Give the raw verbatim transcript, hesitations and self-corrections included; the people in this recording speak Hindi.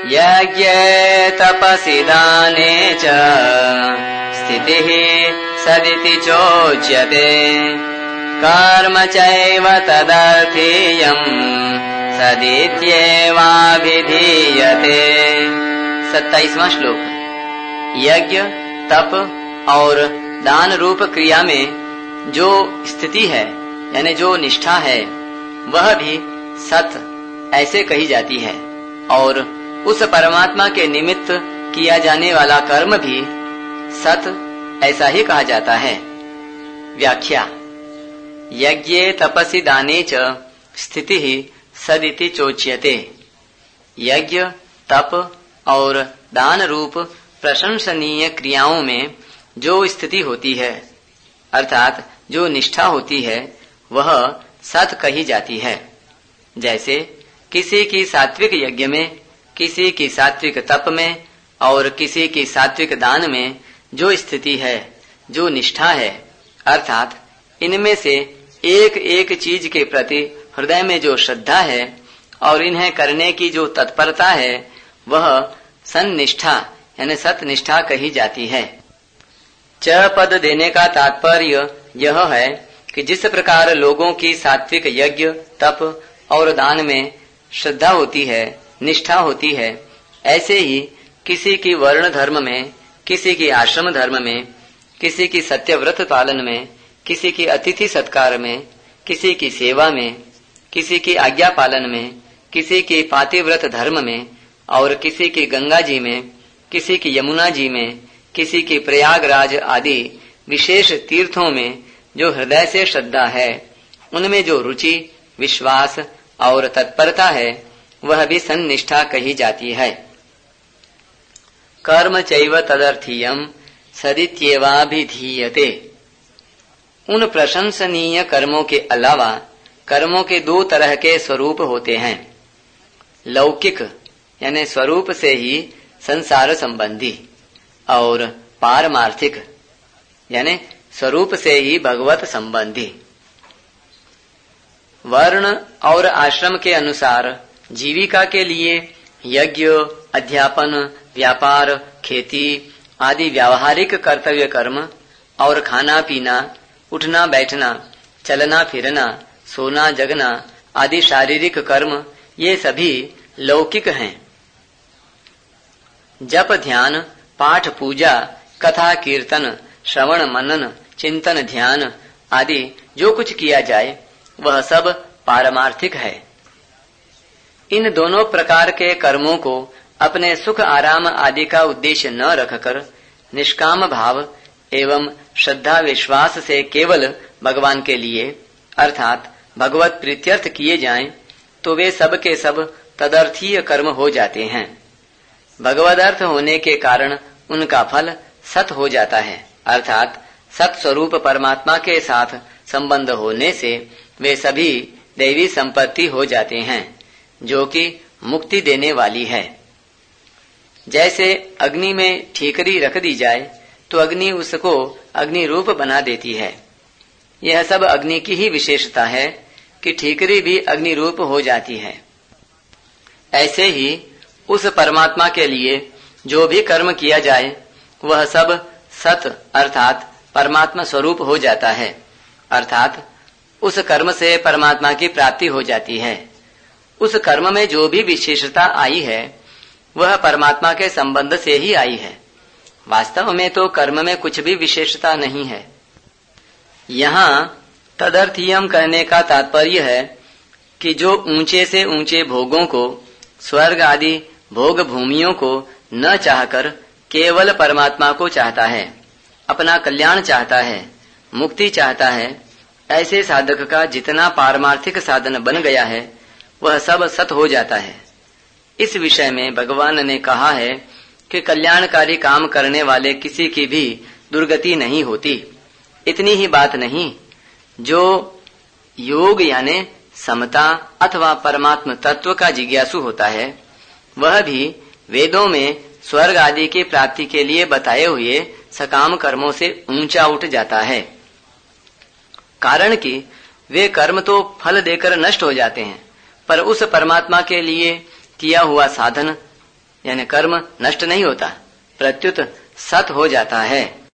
यज्ञे तपसि दाने च स्थितिः सदिति चोच्यते कर्म चैव तदर्थीयम् सदित्येवाभिधीयते। सत्ताईसवां श्लोक। यज्ञ, तप और दान रूप क्रिया में जो स्थिति है यानी जो निष्ठा है वह भी सत ऐसे कही जाती है और उस परमात्मा के निमित्त किया जाने वाला कर्म भी सत ऐसा ही कहा जाता है। व्याख्या। यज्ञे तपसि दाने च स्थितिः सदिति चोच्यते। यज्ञ, तप और दान रूप प्रशंसनीय क्रियाओं में जो स्थिति होती है अर्थात जो निष्ठा होती है वह सत कही जाती है। जैसे किसी की सात्विक यज्ञ में, किसी की सात्विक तप में और किसी की सात्विक दान में जो स्थिति है, जो निष्ठा है अर्थात इनमें से एक एक चीज के प्रति हृदय में जो श्रद्धा है और इन्हें करने की जो तत्परता है वह सन्निष्ठा यानी सतनिष्ठा कही जाती है। च पद देने का तात्पर्य यह है कि जिस प्रकार लोगों की सात्विक यज्ञ, तप और दान में श्रद्धा होती है, निष्ठा होती है, ऐसे ही किसी की वर्ण धर्म में, किसी की आश्रम धर्म में, किसी की सत्यव्रत पालन में, किसी की अतिथि सत्कार में, किसी की सेवा में, किसी की आज्ञा पालन में, किसी की पातिव्रत धर्म में और किसी की गंगा जी में, किसी की यमुना जी में, किसी की प्रयागराज आदि विशेष तीर्थों में जो हृदय से श्रद्धा है, उनमें जो रुचि, विश्वास और तत्परता है वह भी सन्निष्ठा कही जाती है। कर्म चैव तदर्थीयम् सदित्येवाभिधीयते। उन प्रशंसनीय कर्मों के अलावा कर्मों के दो तरह के स्वरूप होते हैं। लौकिक यानी स्वरूप से ही संसार संबंधी और पारमार्थिक यानी स्वरूप से ही भगवत संबंधी। वर्ण और आश्रम के अनुसार जीविका के लिए यज्ञ, अध्यापन, व्यापार, खेती आदि व्यावहारिक कर्तव्य कर्म और खाना पीना, उठना बैठना, चलना फिरना, सोना जगना आदि शारीरिक कर्म ये सभी लौकिक हैं। जप, ध्यान, पाठ, पूजा, कथा, कीर्तन, श्रवण, मनन, चिंतन, ध्यान आदि जो कुछ किया जाए वह सब पारमार्थिक है। इन दोनों प्रकार के कर्मों को अपने सुख आराम आदि का उद्देश्य न रखकर निष्काम भाव एवं श्रद्धा विश्वास से केवल भगवान के लिए अर्थात भगवत प्रीत्यर्थ किए जाएं तो वे सब के सब तदर्थीय कर्म हो जाते हैं। भगवदर्थ होने के कारण उनका फल सत हो जाता है अर्थात सत स्वरूप परमात्मा के साथ संबंध होने से वे सभी दैवी संपत्ति हो जाते हैं जो कि मुक्ति देने वाली है। जैसे अग्नि में ठीकरी रख दी जाए तो अग्नि उसको अग्नि रूप बना देती है। यह सब अग्नि की ही विशेषता है कि ठीकरी भी अग्नि रूप हो जाती है। ऐसे ही उस परमात्मा के लिए जो भी कर्म किया जाए वह सब सत अर्थात परमात्मा स्वरूप हो जाता है अर्थात उस कर्म से परमात्मा की प्राप्ति हो जाती है। उस कर्म में जो भी विशेषता आई है वह परमात्मा के संबंध से ही आई है। वास्तव में तो कर्म में कुछ भी विशेषता नहीं है। यहाँ तदर्थीयम कहने का तात्पर्य है कि जो ऊंचे से ऊंचे भोगों को, स्वर्ग आदि भोग भूमियों को न चाहकर केवल परमात्मा को चाहता है, अपना कल्याण चाहता है, मुक्ति चाहता है, ऐसे साधक का जितना पारमार्थिक साधन बन गया है वह सब सत हो जाता है। इस विषय में भगवान ने कहा है कि कल्याणकारी काम करने वाले किसी की भी दुर्गति नहीं होती। इतनी ही बात नहीं, जो योग यानी समता अथवा परमात्म तत्व का जिज्ञासु होता है वह भी वेदों में स्वर्ग आदि की प्राप्ति के लिए बताए हुए सकाम कर्मों से ऊंचा उठ जाता है। कारण कि वे कर्म तो फल देकर नष्ट हो जाते हैं, पर उस परमात्मा के लिए किया हुआ साधन यानी कर्म नष्ट नहीं होता, प्रत्युत सत हो जाता है।